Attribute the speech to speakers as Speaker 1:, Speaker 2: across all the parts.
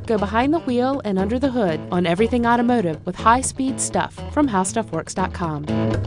Speaker 1: Go behind the wheel and under the hood on everything automotive with high-speed stuff from HowStuffWorks.com.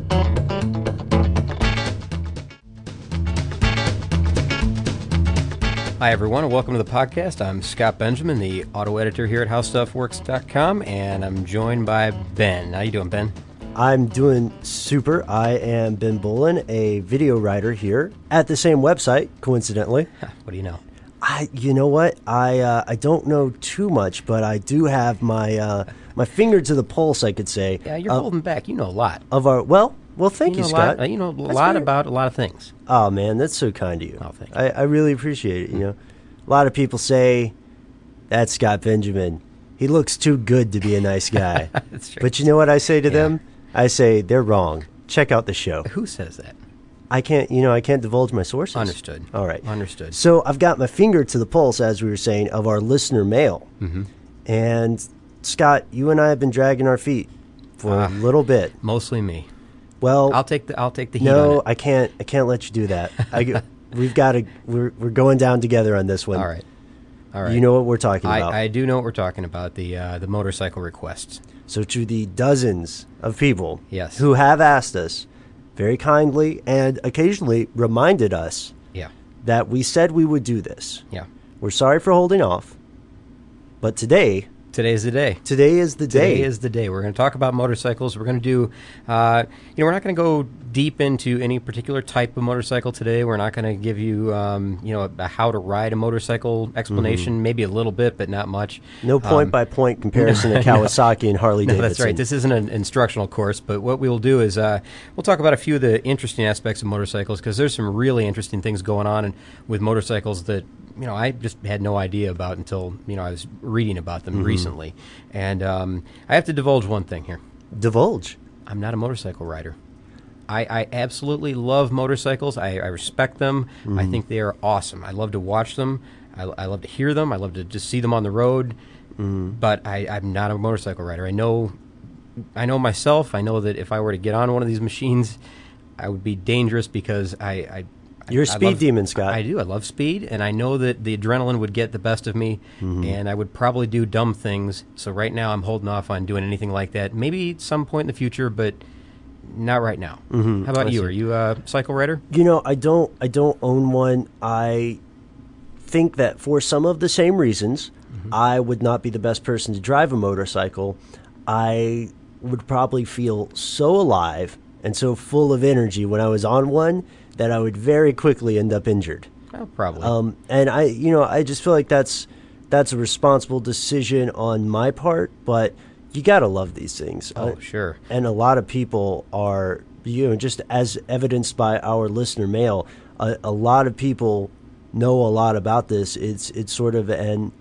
Speaker 2: Hi, everyone, and welcome to the podcast. I'm Scott Benjamin, the auto editor here at HowStuffWorks.com, and I'm joined by Ben. How you doing, Ben?
Speaker 3: I'm doing super. I am Ben Bolin, a video writer here at the same website, coincidentally.
Speaker 2: What do you know?
Speaker 3: You know what? I don't know too much, but I do have my my finger to the pulse, I could say.
Speaker 2: Yeah, you're holding back. You know a lot.
Speaker 3: Of our well, thank you, Scott.
Speaker 2: You know a lot about a lot of things.
Speaker 3: Oh man, that's so kind of you.
Speaker 2: Oh, thank you.
Speaker 3: I really appreciate it. You know, a lot of people say that's Scott Benjamin. He looks too good to be a nice guy.
Speaker 2: That's true.
Speaker 3: But you know what I say to them? I say they're wrong. Check out the show.
Speaker 2: Who says that?
Speaker 3: I can't divulge my sources.
Speaker 2: Understood.
Speaker 3: All right.
Speaker 2: Understood.
Speaker 3: So I've got my finger to the pulse, as we were saying, of our listener mail.
Speaker 2: Mm-hmm.
Speaker 3: And Scott, you and I have been dragging our feet for a little bit.
Speaker 2: Mostly me.
Speaker 3: Well,
Speaker 2: I'll take the heat
Speaker 3: no,
Speaker 2: on it.
Speaker 3: I can't let you do that. We're going down together on this one.
Speaker 2: All right.
Speaker 3: You know what we're talking about.
Speaker 2: I do know what we're talking about, the motorcycle requests.
Speaker 3: So to the dozens of people
Speaker 2: Yes.
Speaker 3: who have asked us very kindly and occasionally reminded us that we said we would do this.
Speaker 2: Yeah.
Speaker 3: We're sorry for holding off, but today's the day.
Speaker 2: Today is the day. We're going to talk about motorcycles. We're going to do, we're not going to go deep into any particular type of motorcycle today. We're not going to give you, a how to ride a motorcycle explanation.
Speaker 3: Mm-hmm.
Speaker 2: Maybe a little bit, but not much.
Speaker 3: No point-by-point comparison to Kawasaki and Harley-Davidson.
Speaker 2: That's right. This isn't an instructional course, but what we will do is we'll talk about a few of the interesting aspects of motorcycles, because there's some really interesting things going on with motorcycles that I just had no idea about until I was reading about them recently. And I have to divulge one thing here.
Speaker 3: Divulge.
Speaker 2: I'm not a motorcycle rider. I absolutely love motorcycles. I respect them. I think they are awesome. I love to watch them. I love to hear them. I love to just see them on the road. But I'm not a motorcycle rider. I know myself. I know that if I were to get on one of these machines, I would be dangerous because
Speaker 3: You're a speed demon, Scott.
Speaker 2: I do. I love speed, and I know that the adrenaline would get the best of me, and I would probably do dumb things. So right now I'm holding off on doing anything like that. Maybe at some point in the future, but not right now. How about you? Are you a cycle rider?
Speaker 3: I don't own one. I think that for some of the same reasons, I would not be the best person to drive a motorcycle. I would probably feel so alive and so full of energy when I was on one that I would very quickly end up injured.
Speaker 2: Oh, probably.
Speaker 3: And I just feel like that's a responsible decision on my part, but you got to love these things.
Speaker 2: Oh, sure.
Speaker 3: And a lot of people are, just as evidenced by our listener mail, a lot of people know a lot about this. It's sort of an,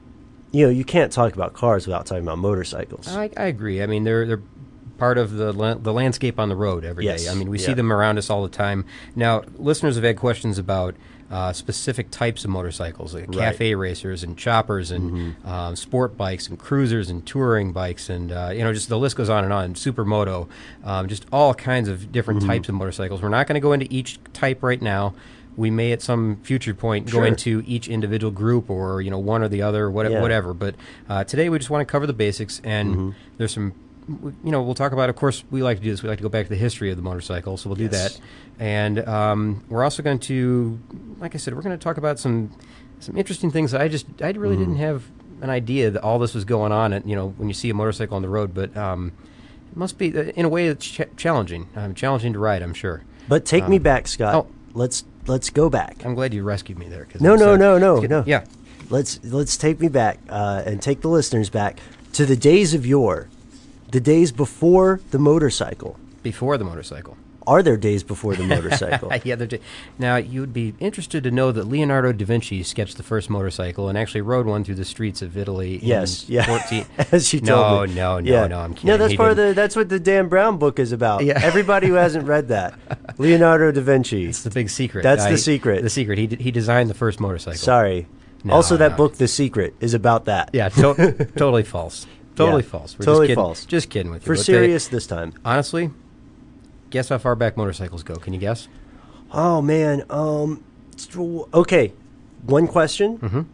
Speaker 3: you can't talk about cars without talking about motorcycles.
Speaker 2: I agree. I mean, they're part of the landscape on the road every day. I mean, we see them around us all the time. Now, listeners have had questions about specific types of motorcycles, like cafe racers and choppers and sport bikes and cruisers and touring bikes and, just the list goes on and on, supermoto, just all kinds of different types of motorcycles. We're not going to go into each type right now. We may at some future point go into each individual group or, one or the other, whatever. But today we just want to cover the basics, and there's some we'll talk about, of course, we like to do this. We like to go back to the history of the motorcycle, so we'll do that. And we're also going to, like I said, we're going to talk about some interesting things that I really didn't have an idea that all this was going on, and, when you see a motorcycle on the road. But it must be, in a way, it's challenging. Challenging to ride, I'm sure.
Speaker 3: But take me back, Scott.
Speaker 2: Oh.
Speaker 3: Let's go back.
Speaker 2: I'm glad you rescued me there.
Speaker 3: No.
Speaker 2: Yeah.
Speaker 3: Let's take me back and take the listeners back to the days of yore. The days before the motorcycle.
Speaker 2: Before the motorcycle.
Speaker 3: Are there days before the motorcycle?
Speaker 2: Yeah, now, you would be interested to know that Leonardo da Vinci sketched the first motorcycle and actually rode one through the streets of Italy.
Speaker 3: Yes,
Speaker 2: in 14...
Speaker 3: As you told me.
Speaker 2: No, I'm kidding.
Speaker 3: No, that's what the Dan Brown book is about.
Speaker 2: Yeah.
Speaker 3: Everybody who hasn't read that. Leonardo da Vinci.
Speaker 2: It's the big secret.
Speaker 3: That's the secret.
Speaker 2: The secret. He designed the first motorcycle.
Speaker 3: Sorry. That book, The Secret, is about that.
Speaker 2: Yeah, totally false. Totally false. We're
Speaker 3: totally
Speaker 2: just
Speaker 3: false.
Speaker 2: Just kidding with you.
Speaker 3: For serious this time.
Speaker 2: Honestly, guess how far back motorcycles go. Can you guess?
Speaker 3: Oh, man. Okay. One question.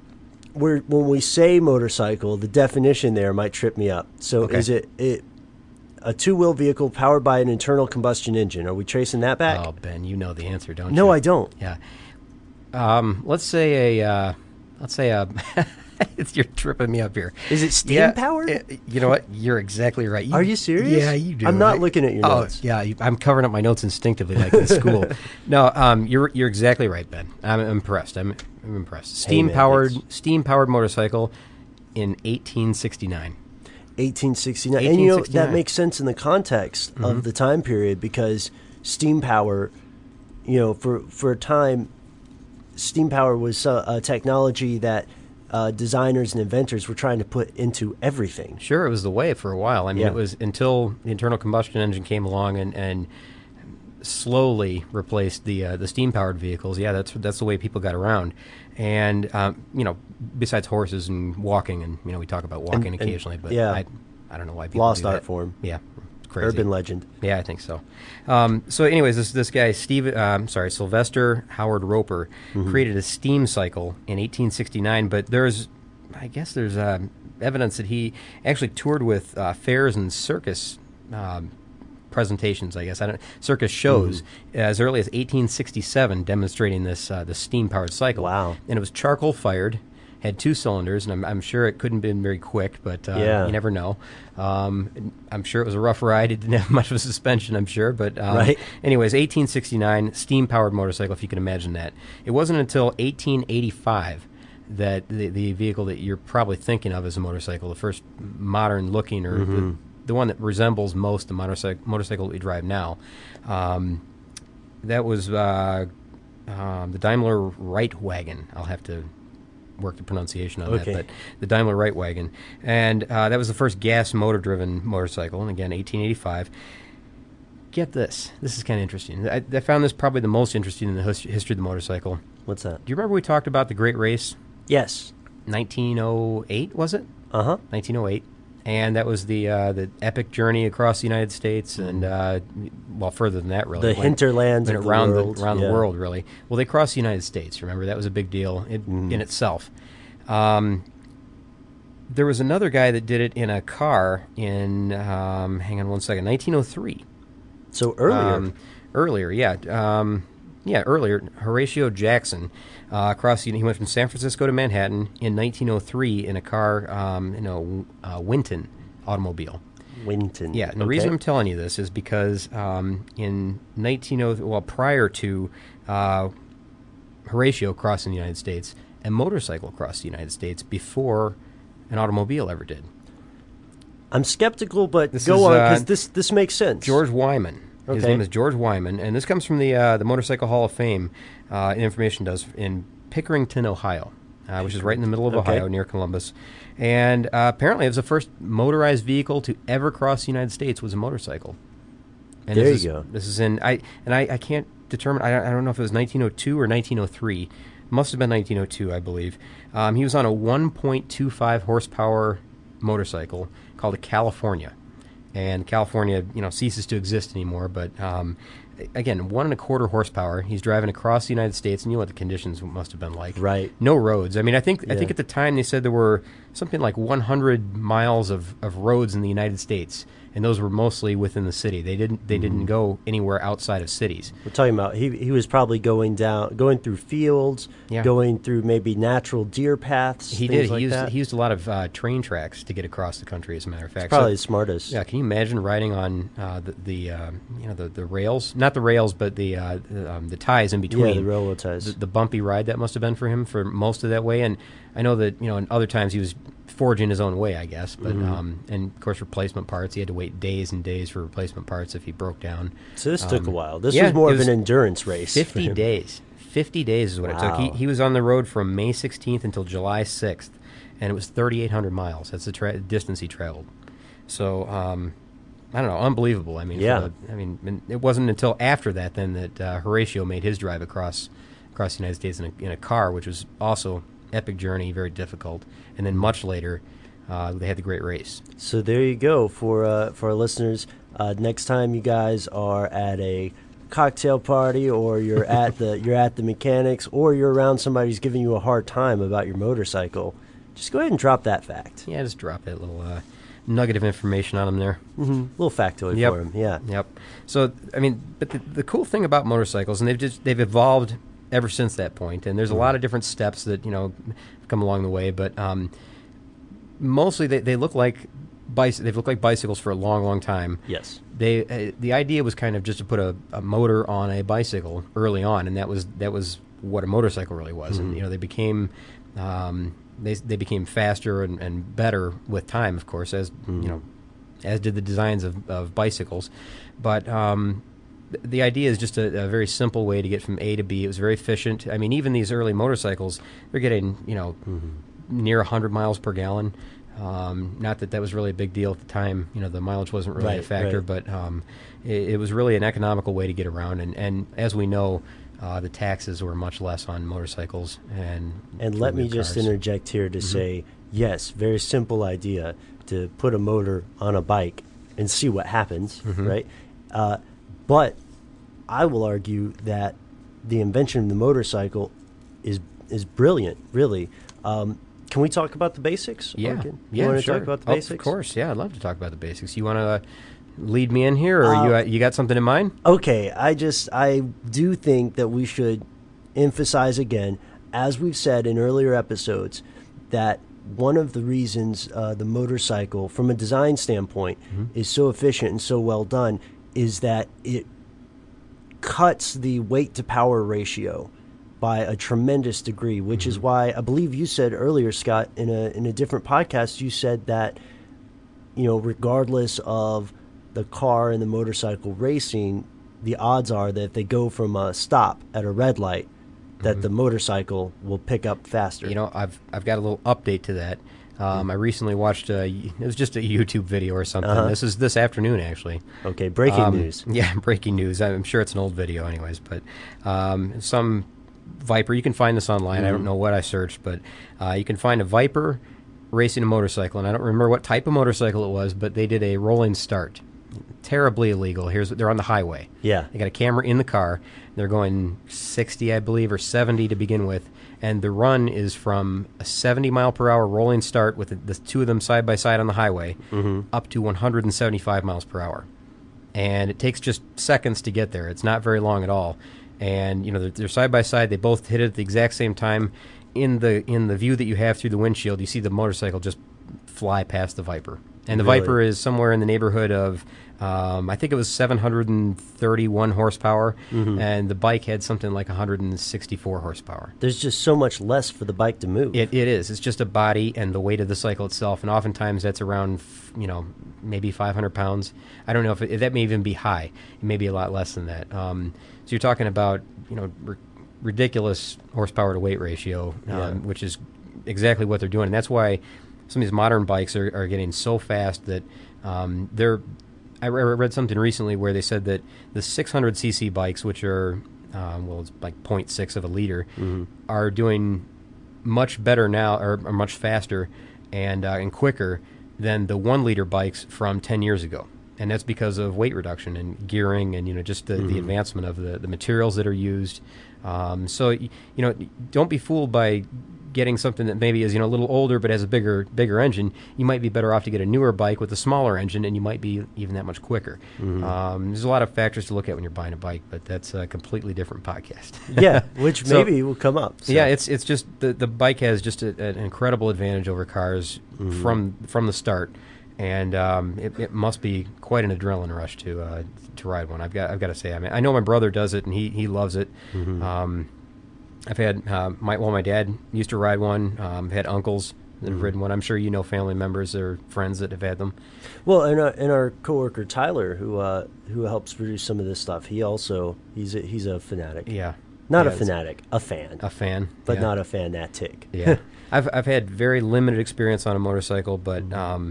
Speaker 3: when we say motorcycle, the definition there might trip me up. So is it a two-wheel vehicle powered by an internal combustion engine? Are we tracing that back?
Speaker 2: Oh, Ben, you know the answer, don't you?
Speaker 3: No, I don't.
Speaker 2: Yeah. Let's say a you're tripping me up here.
Speaker 3: Is it steam powered?
Speaker 2: You know what? You're exactly right.
Speaker 3: Are you serious?
Speaker 2: Yeah, you do.
Speaker 3: I'm not looking at your notes.
Speaker 2: Yeah, I'm covering up my notes instinctively, like in school. No, you're exactly right, Ben. I'm impressed. I'm impressed. Steam powered motorcycle in 1869.
Speaker 3: 1869. And that makes sense in the context of the time period, because steam power, for a time, steam power was a technology that designers and inventors were trying to put into everything.
Speaker 2: Sure, it was the way for a while. I mean, it was until the internal combustion engine came along and slowly replaced the steam-powered vehicles. Yeah, that's the way people got around. And besides horses and walking, and we talk about walking occasionally, but I don't know why people
Speaker 3: lost
Speaker 2: do
Speaker 3: art
Speaker 2: that.
Speaker 3: form.
Speaker 2: Yeah. Crazy.
Speaker 3: Urban legend.
Speaker 2: Yeah, I think so. So anyways, this guy, Sylvester Howard Roper, created a steam cycle in 1869, but there's evidence that he actually toured with fairs and circus presentations, circus shows as early as 1867, demonstrating this steam-powered cycle.
Speaker 3: Wow. And
Speaker 2: it was charcoal-fired, had 2 cylinders, and I'm sure it couldn't have been very quick, but you never know. I'm sure it was a rough ride. It didn't have much of a suspension, I'm sure. But anyways, 1869, steam-powered motorcycle, if you can imagine that. It wasn't until 1885 that the vehicle that you're probably thinking of as a motorcycle, the first modern-looking, or the one that resembles most the motorcycle that we drive now, that was the Daimler Reitwagen. I'll have to work the pronunciation on that, but the Daimler Reitwagen. And that was the first gas motor-driven motorcycle, and again, 1885. Get this. This is kind of interesting. I found this probably the most interesting in the history of the motorcycle.
Speaker 3: What's that?
Speaker 2: Do you remember we talked about the Great Race?
Speaker 3: Yes.
Speaker 2: 1908, was it?
Speaker 3: 1908.
Speaker 2: And that was the epic journey across the United States, and further than that, really.
Speaker 3: The hinterlands of the world.
Speaker 2: Around the world, really. Well, they crossed the United States. Remember, that was a big deal in itself. There was another guy that did it in a car in, hang on one second, 1903.
Speaker 3: So earlier.
Speaker 2: Earlier, yeah. Earlier. Horatio Jackson he went from San Francisco to Manhattan in 1903 in a car, Winton automobile.
Speaker 3: Winton.
Speaker 2: Yeah, and the reason I'm telling you this is because in 1903, prior to Horatio crossing the United States, a motorcycle crossed the United States before an automobile ever did.
Speaker 3: I'm skeptical, but go on, because this makes sense.
Speaker 2: George Wyman. His name is George Wyman, and this comes from the Motorcycle Hall of Fame. Information does in Pickerington, Ohio, which is right in the middle of Ohio, near Columbus. And apparently, it was the first motorized vehicle to ever cross the United States was a motorcycle. And
Speaker 3: there you go.
Speaker 2: This is in I can't determine. I don't know if it was 1902 or 1903. Must have been 1902, I believe. He was on a 1.25 horsepower motorcycle called a California. And California, ceases to exist anymore. But again, 1.25 horsepower. He's driving across the United States, and you know what the conditions must have been like.
Speaker 3: Right.
Speaker 2: No roads. I mean, I think at the time they said there were something like 100 miles of roads in the United States, and those were mostly within the city. They didn't go anywhere outside of cities.
Speaker 3: We're talking about he was probably going through fields, going through maybe natural deer paths.
Speaker 2: He did. He used a lot of train tracks to get across the country. As a matter of fact,
Speaker 3: it's probably the smartest.
Speaker 2: Yeah. Can you imagine riding on the rails? Not the rails, but the ties in between.
Speaker 3: Yeah, the railroad ties.
Speaker 2: The bumpy ride that must have been for him for most of that way. And I know that in other times he was forging his own way, I guess. But and of course, replacement parts. He had to wait days and days for replacement parts if he broke down.
Speaker 3: So this took a while. This was more of an endurance race.
Speaker 2: 50 days. 50 days is what it took. He was on the road from May 16th until July 6th, and it was 3,800 miles. That's the distance he traveled. So I don't know, unbelievable. I mean, it wasn't until after that then that Horatio made his drive across the United States in a car, which was also epic journey, very difficult. And then much later, they had the Great Race.
Speaker 3: So there you go for our listeners. Next time you guys are at a cocktail party, or you're at the mechanics, or you're around somebody who's giving you a hard time about your motorcycle, just go ahead and drop that fact.
Speaker 2: Yeah, just drop that little nugget of information on them there.
Speaker 3: Mm-hmm. Little factoid for them. Yeah.
Speaker 2: Yep. So I mean, but the cool thing about motorcycles, and they've evolved ever since that point, and there's a lot of different steps that come along the way, but mostly they look like they've looked like bicycles for a long, long time.
Speaker 3: Yes.
Speaker 2: The idea was kind of just to put a motor on a bicycle early on, and that was what a motorcycle really was. And they became they became faster and better with time, of course, as as did the designs of bicycles. But the idea is just a very simple way to get from A to B. It was very efficient. I mean, even these early motorcycles, they're getting near 100 miles per gallon. Not that was really a big deal at the time. The mileage wasn't really a factor, but it was really an economical way to get around. And as we know, the taxes were much less on motorcycles. And
Speaker 3: let me just interject here to say, yes, very simple idea to put a motor on a bike and see what happens, right? But I will argue that the invention of the motorcycle is brilliant, really. Can we talk about the basics?
Speaker 2: Yeah.
Speaker 3: You want to talk about the basics?
Speaker 2: Of course, yeah. I'd love to talk about the basics. You want to lead me in here, or you got something in mind?
Speaker 3: Okay. I do think that we should emphasize again, as we've said in earlier episodes, that one of the reasons the motorcycle, from a design standpoint, is so efficient and so well done is that it cuts the weight-to-power ratio by a tremendous degree, which is why I believe you said earlier, Scott, in a different podcast, you said that, regardless of the car and the motorcycle racing, the odds are that if they go from a stop at a red light, that the motorcycle will pick up faster.
Speaker 2: I've got a little update to that. I recently watched it was just a YouTube video or something. This is this afternoon, actually.
Speaker 3: Okay, breaking news.
Speaker 2: Yeah, breaking news. I'm sure it's an old video anyways, but some Viper, you can find this online. I don't know what I searched, but you can find a Viper racing a motorcycle, and I don't remember what type of motorcycle it was, but they did a rolling start. Terribly illegal. They're on the highway. Yeah. They got a camera in the car. They're going 60, I believe, or 70 to begin with, and the run is from a 70-mile-per-hour rolling start with the two of them side by side on the highway up to 175 miles per hour. And it takes just seconds to get there. It's not very long at all. And they're side by side. They both hit it at the exact same time. In the view that you have through the windshield, you see the motorcycle just fly past the Viper. And the Viper is somewhere in the neighborhood of, I think it was 731 horsepower, and the bike had something like 164 horsepower.
Speaker 3: There's just so much less for the bike to move.
Speaker 2: It is. It's just a body and the weight of the cycle itself, and oftentimes that's around, maybe 500 pounds. I don't know if that may even be high. It may be a lot less than that. So you're talking about, ridiculous horsepower to weight ratio, which is exactly what they're doing, and that's why some of these modern bikes are getting so fast that I read something recently where they said that the 600cc bikes, which are it's like 0.6 of a liter, are doing much better now, or much faster and quicker than the 1 liter bikes from 10 years ago. And that's because of weight reduction and gearing and just the advancement of the materials that are used. So don't be fooled by getting something that maybe is a little older but has a bigger engine. You might be better off to get a newer bike with a smaller engine, and you might be even that much quicker. There's a lot of factors to look at when you're buying a bike, but that's a completely different podcast.
Speaker 3: Yeah, which maybe will come up. So.
Speaker 2: Yeah, it's just the bike has just an incredible advantage over cars from the start. And it must be quite an adrenaline rush to ride one. I've got to say. I mean, I know my brother does it, and he loves it. I've had my dad used to ride one. I've had uncles that have ridden one. I'm sure you know family members or friends that have had them.
Speaker 3: Well, and our coworker Tyler, who helps produce some of this stuff, he's a fanatic.
Speaker 2: Yeah.
Speaker 3: Not a fanatic, a fan.
Speaker 2: A fan,
Speaker 3: but not a fanatic.
Speaker 2: Yeah. I've had very limited experience on a motorcycle, but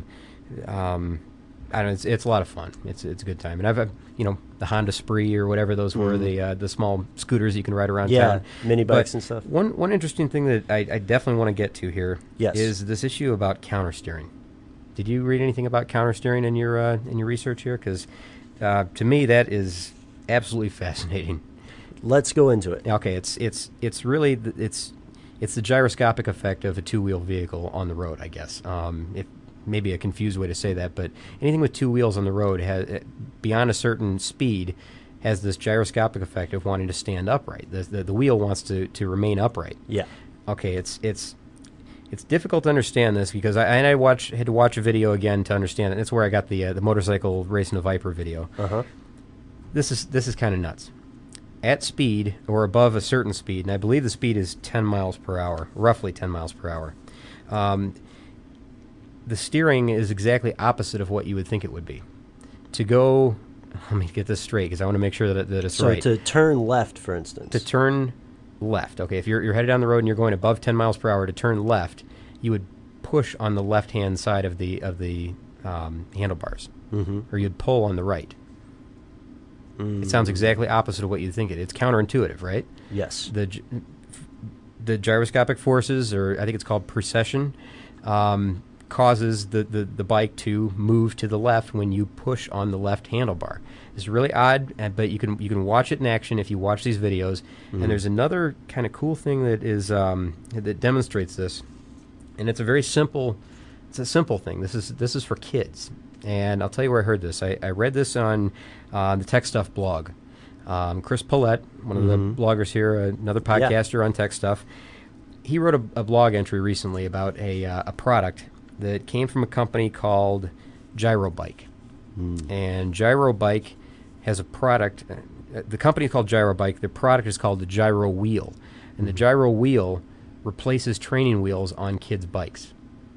Speaker 2: I don't know, it's a lot of fun. It's a good time. And I've the Honda Spree or whatever those were, the small scooters you can ride around town.
Speaker 3: Mini bikes and stuff.
Speaker 2: One interesting thing that I definitely want to get to here is this issue about counter steering. Did you read anything about counter steering in your research here? Because to me that is absolutely fascinating.
Speaker 3: Let's go into it.
Speaker 2: Okay, it's really it's the gyroscopic effect of a two-wheel vehicle on the road, I guess. If maybe a confused way to say that, but anything with two wheels on the road has, beyond a certain speed, has this gyroscopic effect of wanting to stand upright. The wheel wants to remain upright.
Speaker 3: Yeah.
Speaker 2: Okay, it's difficult to understand this because I had to watch a video again to understand it. That's where I got the motorcycle racing a Viper video.
Speaker 3: Uh-huh.
Speaker 2: This is kind of nuts. At speed or above a certain speed, and I believe the speed is 10 miles per hour, roughly 10 miles per hour. The steering is exactly opposite of what you would think it would be. To go, let me get this straight because I want to make sure that it's right.
Speaker 3: So to turn left, for instance.
Speaker 2: To turn left, okay, if you're headed down the road and you're going above 10 miles per hour, to turn left, you would push on the left-hand side of the handlebars, or you'd pull on the right. It sounds exactly opposite of what you'd think it. It's counterintuitive, right?
Speaker 3: Yes.
Speaker 2: The gyroscopic forces, or I think it's called precession, causes the bike to move to the left when you push on the left handlebar. It's really odd, but you can watch it in action if you watch these videos. And there's another kind of cool thing that is that demonstrates this, and it's a simple thing. This is for kids. And I'll tell you where I heard this. I read this on the Tech Stuff blog. Chris Paulette, one of the bloggers here, another podcaster on Tech Stuff, he wrote a blog entry recently about a product that came from a company called Gyrobike. And Gyrobike has a product. The company is called Gyrobike. The product is called the Gyro Wheel. And the Gyro Wheel replaces training wheels on kids' bikes.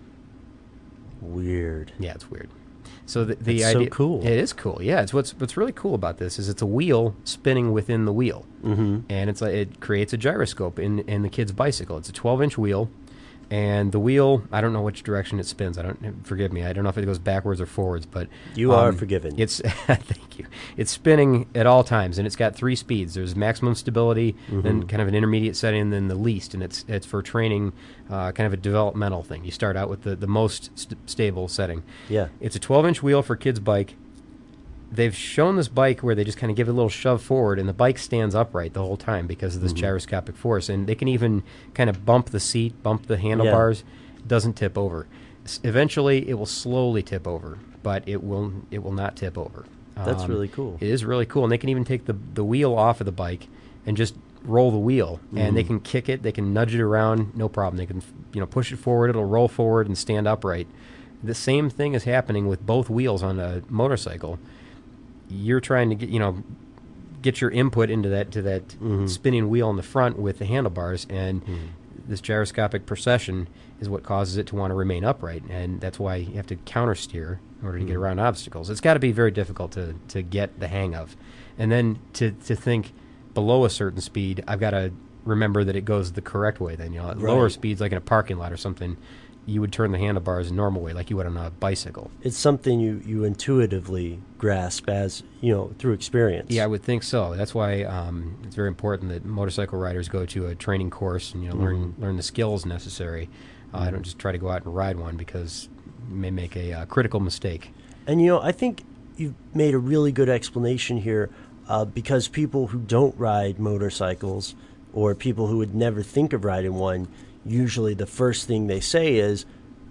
Speaker 3: Weird.
Speaker 2: Yeah, it's weird. So the
Speaker 3: That's
Speaker 2: idea,
Speaker 3: so cool.
Speaker 2: It is cool. Yeah, it's what's really cool about this is it's a wheel spinning within the wheel, and it creates a gyroscope in the kid's bicycle. It's a 12-inch wheel, and the wheel, I don't know which direction it spins. Forgive me. I don't know if it goes backwards or forwards, but
Speaker 3: you are forgiven.
Speaker 2: It's thank you. It's spinning at all times, and it's got 3 speeds. There's maximum stability, then kind of an intermediate setting, and then the least, and it's for training, kind of a developmental thing. You start out with the most stable setting.
Speaker 3: Yeah.
Speaker 2: It's a 12-inch wheel for kids' bike. They've shown this bike where they just kind of give it a little shove forward, and the bike stands upright the whole time because of this gyroscopic force. And they can even kind of bump the seat, bump the handlebars. Yeah. It doesn't tip over. Eventually, it will slowly tip over, but it will not tip over.
Speaker 3: That's really cool.
Speaker 2: It is really cool. And they can even take the wheel off of the bike and just roll the wheel. And they can kick it. They can nudge it around. No problem. They can push it forward. It'll roll forward and stand upright. The same thing is happening with both wheels on a motorcycle. You're trying to get your input into that spinning wheel in the front with the handlebars, and this gyroscopic precession is what causes it to want to remain upright, and that's why you have to counter steer in order to get around obstacles. It's got to be very difficult to get the hang of, and then to think below a certain speed, I've got to remember that it goes the correct way. Then at lower speeds, like in a parking lot or something, you would turn the handlebars a normal way, like you would on a bicycle. It's
Speaker 3: something you intuitively grasp as, through experience.
Speaker 2: Yeah, I would think so. That's why it's very important that motorcycle riders go to a training course and learn the skills necessary. I don't just try to go out and ride one because you may make a critical mistake.
Speaker 3: And, I think you've made a really good explanation here because people who don't ride motorcycles or people who would never think of riding one, usually the first thing they say is,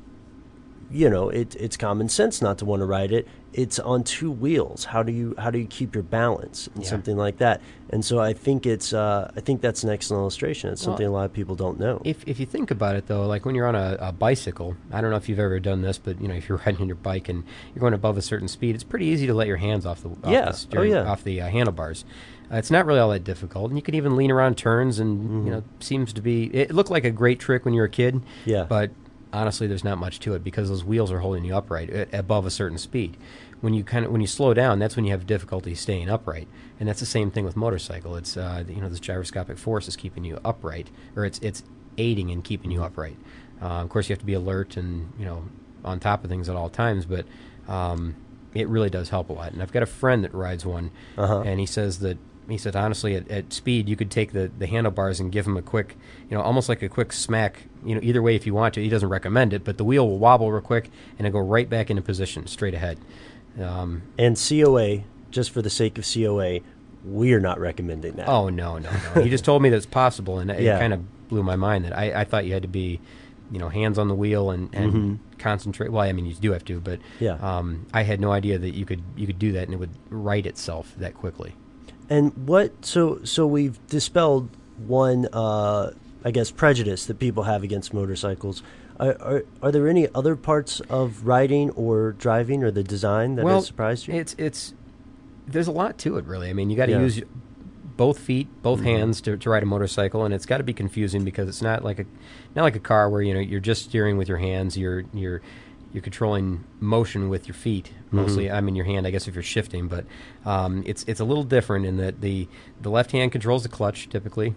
Speaker 3: it's common sense not to want to ride it. It's on 2 wheels. How do you keep your balance and something like that? And so I think that's an excellent illustration. It's something a lot of people don't know.
Speaker 2: If you think about it though, like when you're on a bicycle, I don't know if you've ever done this, but if you're riding your bike and you're going above a certain speed, it's pretty easy to let your hands off the steering, off the handlebars. It's not really all that difficult, and you can even lean around turns, and seems to be. It looked like a great trick when you were a kid, but honestly, there's not much to it because those wheels are holding you upright above a certain speed. When you slow down, that's when you have difficulty staying upright, and that's the same thing with motorcycle. It's this gyroscopic force is keeping you upright, or it's aiding in keeping you upright. Of course, you have to be alert and on top of things at all times, but it really does help a lot. And I've got a friend that rides one, and he said honestly at speed you could take the handlebars and give him a quick, almost like a quick smack, either way if you want to. He doesn't recommend it, but the wheel will wobble real quick and it'll go right back into position straight ahead.
Speaker 3: And COA, just for the sake of COA, we're not recommending that.
Speaker 2: Oh, no. He just told me that it's possible, and it kind of blew my mind. That I thought you had to be, hands on the wheel and concentrate. Well, I mean, you do have to, but I had no idea that you could do that and it would right itself that quickly.
Speaker 3: And so we've dispelled one, I guess, prejudice that people have against motorcycles. Are there any other parts of riding or driving or the design that has surprised you?
Speaker 2: There's a lot to it, really. I mean, you got to use both feet, both hands to ride a motorcycle, and it's got to be confusing because it's not like a car where you're just steering with your hands. You're controlling motion with your feet mostly. I mean, your hand, I guess, if you're shifting, but it's a little different in that the left hand controls the clutch typically.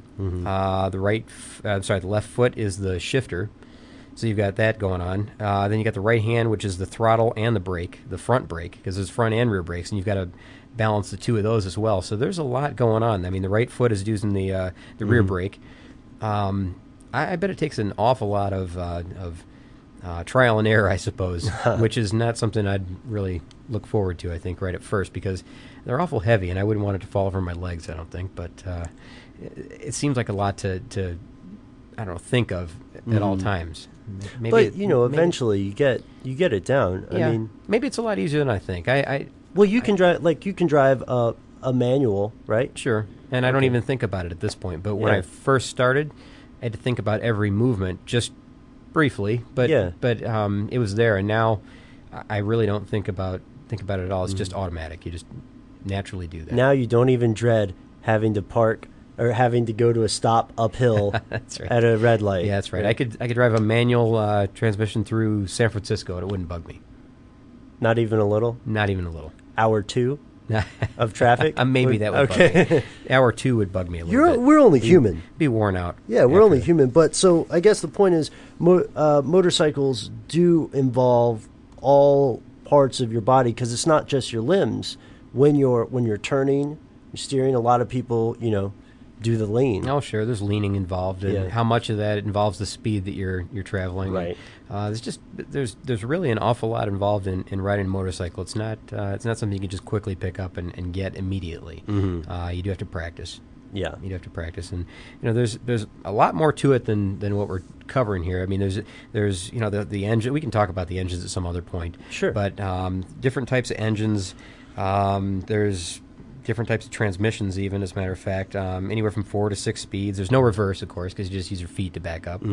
Speaker 2: The left foot is the shifter. So you've got that going on. Then you got the right hand, which is the throttle and the brake, the front brake, because there's front and rear brakes, and you've got to balance the two of those as well. So there's a lot going on. I mean, the right foot is using the rear brake. I bet it takes an awful lot of trial and error, I suppose, which is not something I'd really look forward to, I think, right at first, because they're awful heavy, and I wouldn't want it to fall over my legs, I don't think. But it seems like a lot to I don't know, think of at all times.
Speaker 3: Maybe eventually you get it down.
Speaker 2: Yeah,
Speaker 3: I mean,
Speaker 2: maybe it's a lot easier than I think.
Speaker 3: You can drive a manual, right?
Speaker 2: Sure. And I don't even think about it at this point. But when I first started, I had to think about every movement just briefly. But it was there, and now I really don't think about it at all. It's just automatic. You just naturally do that.
Speaker 3: Now you don't even dread having to park or having to go to a stop uphill
Speaker 2: that's right.
Speaker 3: at a red light.
Speaker 2: Yeah, that's right. I could drive a manual transmission through San Francisco, and it wouldn't bug me.
Speaker 3: Not even a little?
Speaker 2: Not even a little.
Speaker 3: Hour 2 of traffic?
Speaker 2: Maybe that would bug me. Hour 2 would bug me a little bit.
Speaker 3: We're only human.
Speaker 2: Be worn out.
Speaker 3: Yeah, we're only human. But so I guess the point is motorcycles do involve all parts of your body because it's not just your limbs. When you're turning, you're steering, a lot of people, do the lean.
Speaker 2: Oh, sure. There's leaning involved, and how much of that involves the speed that you're traveling.
Speaker 3: Right.
Speaker 2: There's really an awful lot involved in riding a motorcycle. It's not something you can just quickly pick up and get immediately. You do have to practice.
Speaker 3: Yeah.
Speaker 2: You do have to practice, and there's a lot more to it than what we're covering here. I mean, there's the engine. We can talk about the engines at some other point.
Speaker 3: Sure.
Speaker 2: But different types of engines. There's different types of transmissions, even, as a matter of fact, anywhere from 4 to 6 speeds. There's no reverse, of course, because you just use your feet to back up.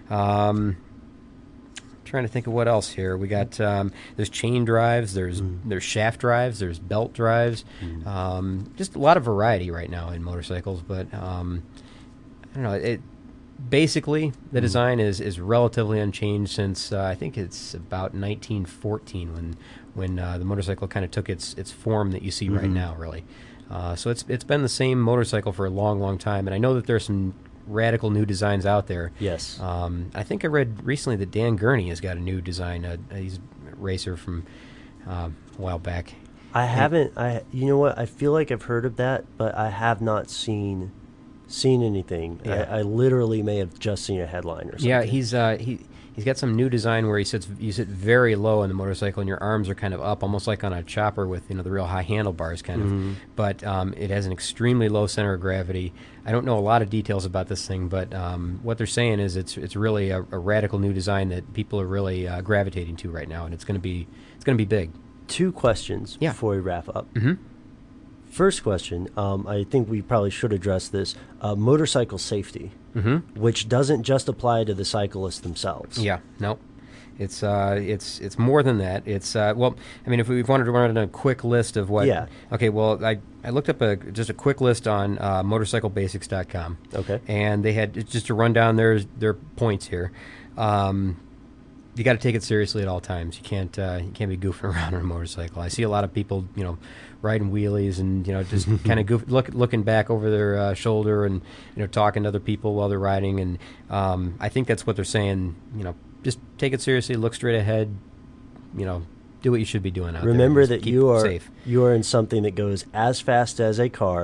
Speaker 2: Trying to think of what else here. We got there's chain drives, there's shaft drives, there's belt drives. Just a lot of variety right now in motorcycles, but I don't know. Basically, the design is relatively unchanged since I think it's about 1914 when the motorcycle kind of took its form that you see right now, really. So it's been the same motorcycle for a long, long time, and I know that there's some radical new designs out there.
Speaker 3: Yes.
Speaker 2: I think I read recently that Dan Gurney has got a new design. He's a racer from a while back.
Speaker 3: I haven't. You know what? I feel like I've heard of that, but I have not seen anything.
Speaker 2: Yeah.
Speaker 3: I literally may have just seen a headline or something.
Speaker 2: Yeah, he's got some new design where you sit very low on the motorcycle and your arms are kind of up, almost like on a chopper with the real high handlebars kind of. But it has an extremely low center of gravity. I don't know a lot of details about this thing, but what they're saying is it's really a radical new design that people are really gravitating to right now, and it's going to be big.
Speaker 3: 2 questions before we wrap up. First question, I think we probably should address this, motorcycle safety, which doesn't just apply to the cyclists themselves.
Speaker 2: Yeah, no. It's more than that. It's well, I mean, if we wanted to run a quick list of what.
Speaker 3: Yeah.
Speaker 2: Okay. Well, I looked up just a quick list on motorcyclebasics.com.
Speaker 3: Okay.
Speaker 2: And they had just to run down their points here. You got to take it seriously at all times. You can't be goofing around on a motorcycle. I see a lot of people, riding wheelies and just kind of looking back over their shoulder and talking to other people while they're riding. And I think that's what they're saying. Just take it seriously. Look straight ahead. Do what you should be doing out there.
Speaker 3: Remember that
Speaker 2: you are safe.
Speaker 3: You are in something that goes as fast as a car,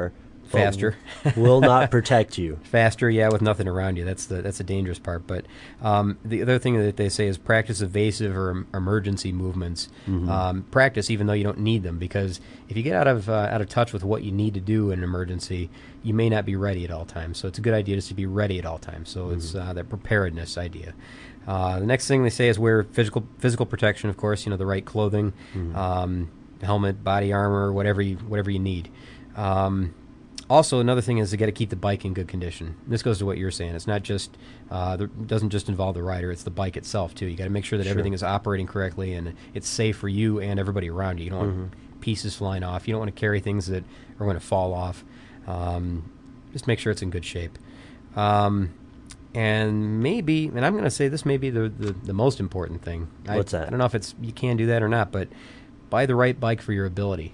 Speaker 2: Faster.
Speaker 3: Will not protect you.
Speaker 2: Faster, yeah, with nothing around you. That's the dangerous part. But the other thing that they say is practice evasive or emergency movements. Practice even though you don't need them, because if you get out of touch with what you need to do in an emergency, you may not be ready at all times. So it's a good idea just to be ready at all times. So it's that preparedness idea. The next thing they say is wear physical protection, of course, the right clothing, helmet, body armor, whatever you need. Also, another thing is you got to keep the bike in good condition. This goes to what you're saying. It's not just it doesn't just involve the rider; it's the bike itself too. You got to make sure that everything is operating correctly and it's safe for you and everybody around you. You don't want pieces flying off. You don't want to carry things that are going to fall off. Just make sure it's in good shape. And I'm going to say this may be the most important thing.
Speaker 3: What's that?
Speaker 2: I don't know if you can do that or not, but buy the right bike for your ability.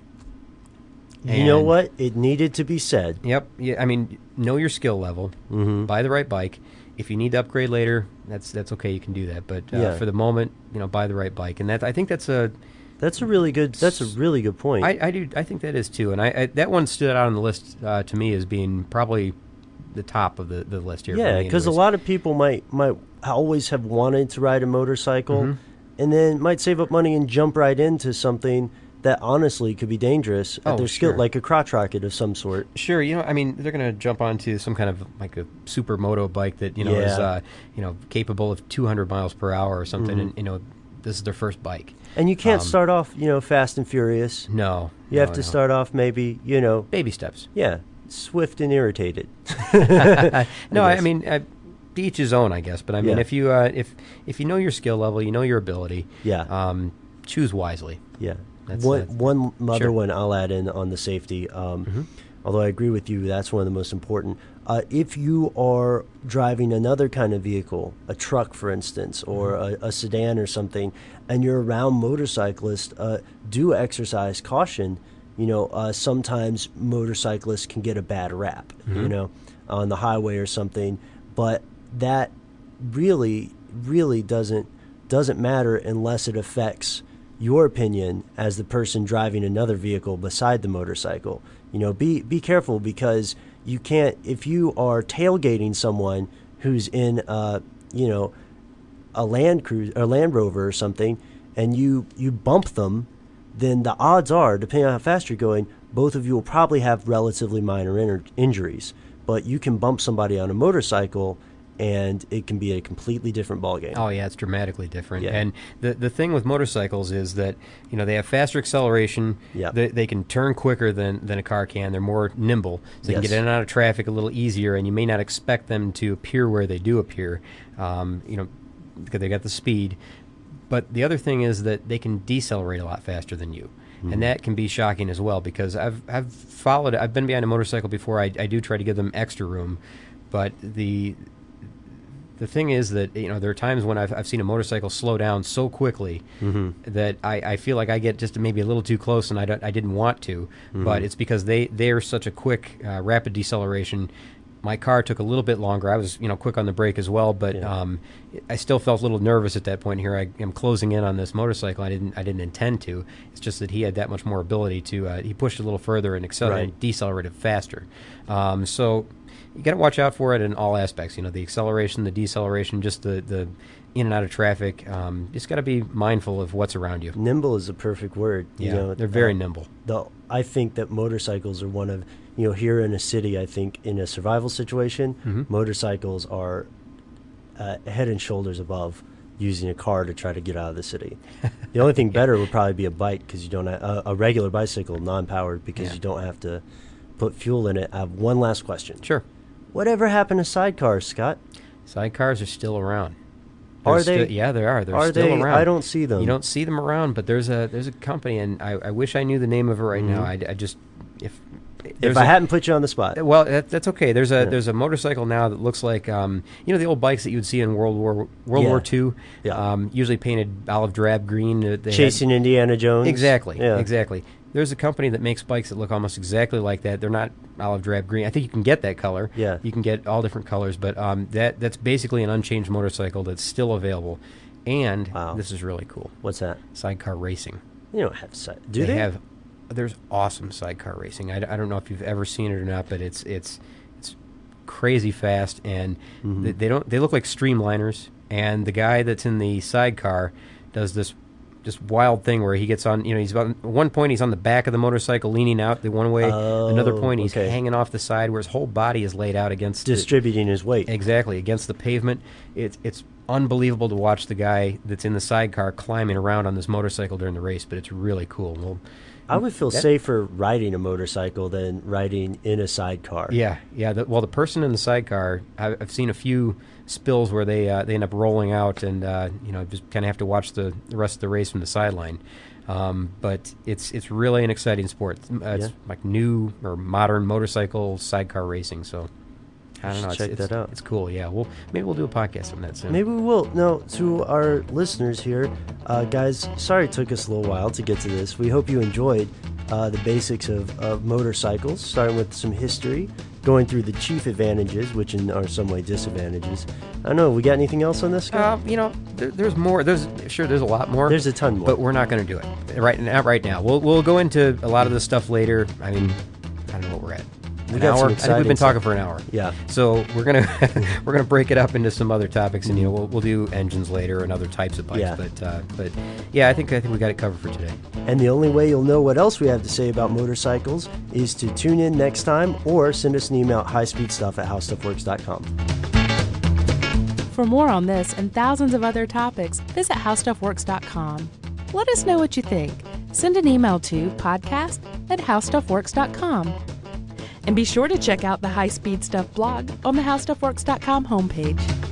Speaker 3: You know what? It needed to be said.
Speaker 2: Yep. Yeah. I mean, know your skill level. Buy the right bike. If you need to upgrade later, that's okay. You can do that. But for the moment, buy the right bike. And I think that's a really good point. I do. I think that is too. And I that one stood out on the list to me as being probably the top of the list here.
Speaker 3: Yeah, because a lot of people might always have wanted to ride a motorcycle, and then might save up money and jump right into something that honestly could be dangerous at their skill, like a crotch rocket of some sort.
Speaker 2: Sure, I mean, they're going to jump onto some kind of like a supermoto bike that is capable of 200 miles per hour or something, and this is their first bike.
Speaker 3: And you can't start off, fast and furious.
Speaker 2: No,
Speaker 3: you have to start off maybe,
Speaker 2: baby steps.
Speaker 3: Yeah, swift and irritated.
Speaker 2: No, I mean, to each his own, I guess. But I mean, if you know your skill level, you know your ability. Choose wisely.
Speaker 3: Yeah. One other one I'll add in on the safety, although I agree with you, that's one of the most important. If you are driving another kind of vehicle, a truck, for instance, or a sedan or something, and you're around motorcyclists, do exercise caution. Sometimes motorcyclists can get a bad rap, on the highway or something, but that really, really doesn't matter unless it affects your opinion as the person driving another vehicle beside the motorcycle. Be careful, because you can't, if you are tailgating someone who's in a Land Cruiser or Land Rover or something, and you bump them, then the odds are, depending on how fast you're going, both of you will probably have relatively minor injuries. But you can bump somebody on a motorcycle, and it can be a completely different ballgame.
Speaker 2: Oh, yeah, it's dramatically different. Yeah. And the thing with motorcycles is that, they have faster acceleration.
Speaker 3: Yeah.
Speaker 2: They can turn quicker than a car can. They're more nimble. So they can get in and out of traffic a little easier, and you may not expect them to appear where they do appear, because they got the speed. But the other thing is that they can decelerate a lot faster than you. And that can be shocking as well, because I've been behind a motorcycle before. I do try to give them extra room, but the thing is that there are times when I've seen a motorcycle slow down so quickly that I feel like I get just maybe a little too close, and I didn't want to, but it's because they're such a quick, rapid deceleration. My car took a little bit longer. I was quick on the brake as well, but I still felt a little nervous at that point. Here I am closing in on this motorcycle. I didn't intend to. It's just that he had that much more ability to. He pushed a little further and decelerated faster. So you got to watch out for it in all aspects. The acceleration, the deceleration, just the in and out of traffic. Just got to be mindful of what's around you.
Speaker 3: Nimble is a perfect word.
Speaker 2: Yeah, they're very nimble.
Speaker 3: I think that motorcycles are one of, here in a city, I think in a survival situation, motorcycles are head and shoulders above using a car to try to get out of the city. The only thing better would probably be a bike, because you don't have a regular bicycle, non-powered, because you don't have to put fuel in it. I have one last question.
Speaker 2: Sure.
Speaker 3: Whatever happened to sidecars, Scott?
Speaker 2: Sidecars are still around.
Speaker 3: Are they?
Speaker 2: Yeah, they are. They're
Speaker 3: still
Speaker 2: around.
Speaker 3: I don't see them.
Speaker 2: You don't see them around, but there's a company, and I wish I knew the name of it right now.
Speaker 3: If I hadn't put you on the spot.
Speaker 2: Well, that's okay. There's a motorcycle now that looks like the old bikes that you would see in World War II.
Speaker 3: Yeah.
Speaker 2: Usually painted olive drab green.
Speaker 3: Chasing Indiana Jones.
Speaker 2: Exactly.
Speaker 3: Yeah.
Speaker 2: Exactly. There's a company that makes bikes that look almost exactly like that. They're not olive drab green. I think you can get that color.
Speaker 3: Yeah.
Speaker 2: You can get all different colors, but that's basically an unchanged motorcycle that's still available. And this is really cool.
Speaker 3: What's that?
Speaker 2: Sidecar racing.
Speaker 3: You don't have do they?
Speaker 2: Have there's awesome sidecar racing. I don't know if you've ever seen it or not, but it's crazy fast, and they look like streamliners. And the guy that's in the sidecar does this wild thing where he gets on, he's about, at one point he's on the back of the motorcycle leaning out the one way. Another point he's hanging off the side where his whole body is laid out against
Speaker 3: distributing his weight.
Speaker 2: Exactly, against the pavement. It's unbelievable to watch the guy that's in the sidecar climbing around on this motorcycle during the race, but it's really cool. Well,
Speaker 3: I would feel safer riding a motorcycle than riding in a sidecar.
Speaker 2: Yeah. The person in the sidecar, I've seen a few spills where they end up rolling out, and just kind of have to watch the rest of the race from the sideline. But it's really an exciting sport. It's like new or modern motorcycle sidecar racing. So I don't know.
Speaker 3: Check that out.
Speaker 2: It's cool. Yeah. Maybe we'll do a podcast on that soon.
Speaker 3: Maybe we will. Now, to our listeners here, guys, sorry it took us a little while to get to this. We hope you enjoyed the basics of motorcycles, starting with some history, going through the chief advantages, which are some way disadvantages. I don't know. We got anything else on this guy?
Speaker 2: There's more. There's a lot more.
Speaker 3: There's a ton more,
Speaker 2: but we're not going to do it right now. We'll go into a lot of this stuff later. I mean, I don't know what we're at. An hour. I think we've been talking for an hour.
Speaker 3: Yeah.
Speaker 2: So we're gonna break it up into some other topics, and we'll do engines later and other types of bikes.
Speaker 3: Yeah.
Speaker 2: But yeah, I think we got it covered for today.
Speaker 3: And the only way you'll know what else we have to say about motorcycles is to tune in next time, or send us an email at highspeedstuff@howstuffworks.com.
Speaker 1: For more on this and thousands of other topics, visit howstuffworks.com. Let us know what you think. Send an email to podcast@howstuffworks.com. And be sure to check out the High Speed Stuff blog on the howstuffworks.com homepage.